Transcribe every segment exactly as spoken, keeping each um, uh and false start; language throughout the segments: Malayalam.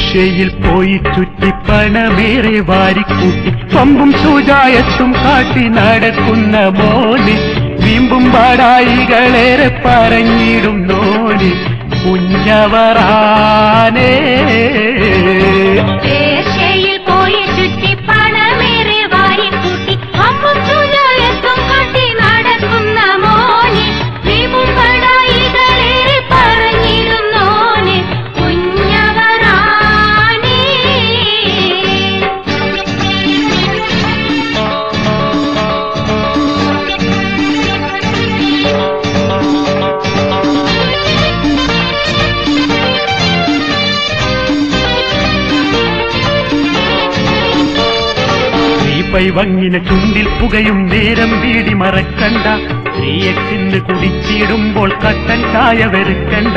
പേർഷ്യയിൽ പോയി ചുറ്റി പണമേറെ വാരിക്കൂട്ടി പമ്പും സൂജായത്തും കാട്ടി നടക്കുന്ന മോന് വീമ്പും പാടായികളേറെ പറഞ്ഞിടും നോന് കുഞ്ഞവറാനേ. പേർഷ്യയിൽ പോയി ചുറ്റി പണമേറെ വാരിക്കൂട്ടി പമ്പും സൂജായത്തും കാട്ടി നടക്കുന്ന മോന് വീമ്പും പാടായികളേറെ പറഞ്ഞിടും നോന് കുഞ്ഞവറാനേ. വങ്ങിന ചുണ്ടിൽ പുകയും നേരം വീടി മറക്കണ്ട. സ്ത്രീയക്കിന്ന് കുടിച്ചിടുമ്പോൾ കട്ടൻ ചായ വെറുക്കണ്ട.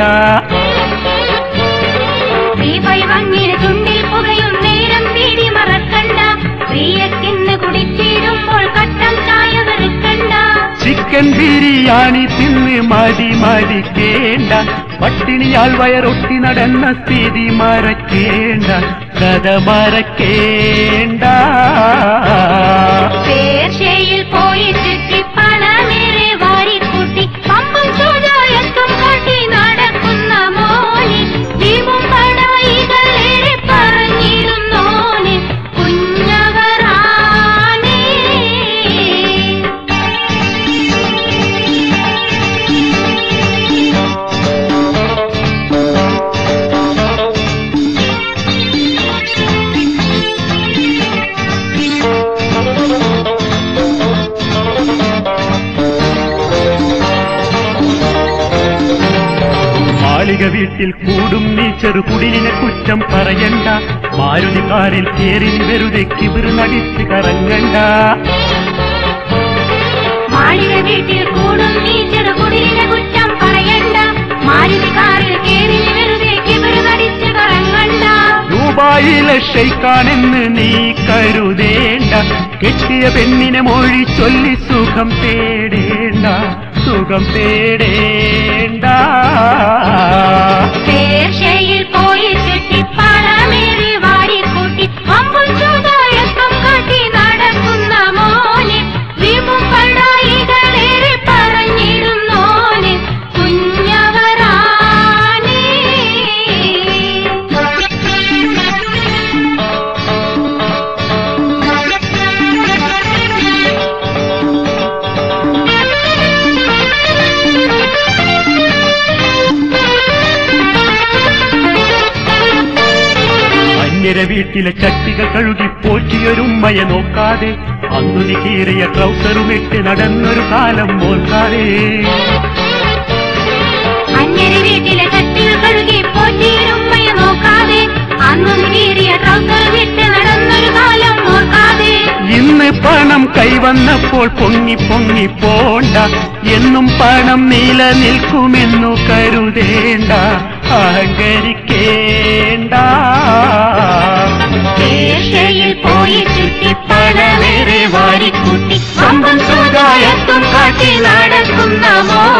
വങ്ങിന ചുണ്ടിൽ പുകയും നേരം വീടി മറക്കണ്ട. സ്ത്രീയക്കിന്ന് കുടിച്ചിടുമ്പോൾ കട്ടൻ ചായ വെറുക്കണ്ട. ചിക്കൻ ബിരിയാണി തിന്ന് മതി മതിക്കേണ്ട. പട്ടിണിയാൽ വയറൊട്ടി നടന്ന സ്ഥിതി മറക്കേണ്ട. കഥ മറക്കേണ്ട. പേർഷ്യയിൽ പോയി ചുറ്റി പണമേറെ വാരിക്കൂട്ടി പമ്പും സൂജായത്തും കാട്ടി നടക്കുന്ന മോന് വീമ്പും പാടായികളേറെ പറഞ്ഞിടുന്നോന് കുഞ്ഞവറാനേ. മാളിക വീട്ടിൽ കൂടും നീ ചെറുകുടിലിനെ കുറ്റം പറയണ്ട. മാരുതി കാറിൽ കേറി വെറുതെ കിബിർ നടിച്ച് കറങ്ങണ്ട. മാളിക വീട്ടിൽ കൂടും നീ ചെറുകുടിലിനെ കുറ്റം പറയണ്ട. മാരുതി കാറിൽ കേറി വെറുതെ കിബിർ നടിച്ച് കറങ്ങണ്ട. ദുബായിലെ ഷെയ്ഖാനെന്ന് നീ കരുതേണ്ട. കെട്ടിയ പെണ്ണിനെ മൊഴി ചൊല്ലി സുഖം തേടേണ്ട. സുഖം തേടേണ്ട. പേർഷ്യയിൽ പോയി ചുറ്റി പണമേറെ വാരിക്കൂട്ടി പമ്പും സൂജായത്തും കാട്ടി നടക്കുന്ന മോന് വീമ്പും പാടായികളേറെ പറഞ്ഞിടുന്നോന് കുഞ്ഞവറാനേ. വീട്ടിലെ ചട്ടികൾ കഴുകി പോറ്റിയൊരുമ്മയെ നോക്കാതെ അന്നു നീ കീറിയ ട്രൗസറുമിട്ട് നടന്നൊരു കാലം ഓർക്കാതെ. അന്യരെ വീട്ടിലെ ചട്ടികൾ കഴുകി പോറ്റിയൊരുമ്മയെ നോക്കാതെ അന്നു നീ കീറിയ ട്രൗസറുമിട്ട് നടന്നൊരു കാലം ഓർക്കാതെ. ഇന്ന് പണം കൈവന്നപ്പോൾ പൊങ്ങി പൊങ്ങി പോണ്ട. എന്നും പണം നിലനിൽക്കുമെന്നു കരുതേണ്ട. അഹങ്കരിക്കേണ്ട. പേർഷ്യയിൽ പോയി ചുറ്റി പണമേറെ വാരിക്കൂട്ടി പമ്പും സൂജായത്തും കാട്ടി നടക്കുന്ന മോന്